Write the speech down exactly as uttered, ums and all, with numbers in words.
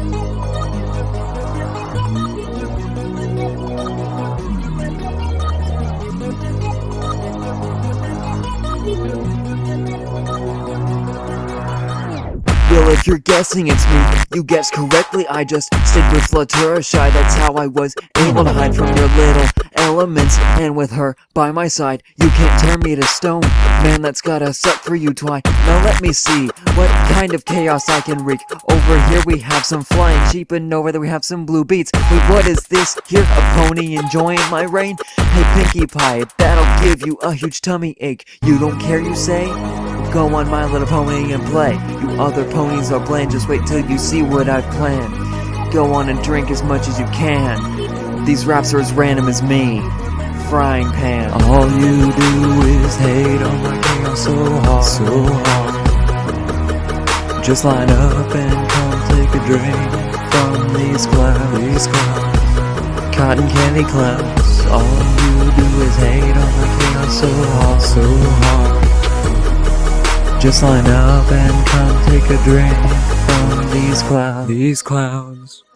Well, if you're guessing it's me, you guessed correctly. I just stayed with Fluttershy. That's how I was able to hide from your little elements. And with her by my side, you can't turn me to stone. Man, that's gotta suck for you, Twi. Now let me see what kind of chaos I can wreak. Over here we have some flying sheep, and over there we have some blue beets. Wait, what is this? Here, a pony enjoying my reign? Hey, Pinkie Pie, that'll give you a huge tummy ache. You don't care, you say? Go on, My Little Pony, and play. You other ponies are bland, just wait till you see what I've planned. Go on and drink as much as you can. These raps are as random as me. Frying pan. All you do is hate on my chaos so hard, so hard. Just line up and come take a drink from these clouds, these clouds. Cotton candy clouds. All you do is hate on my chaos so hard, so hard. Just line up and come take a drink from these clouds, these clouds.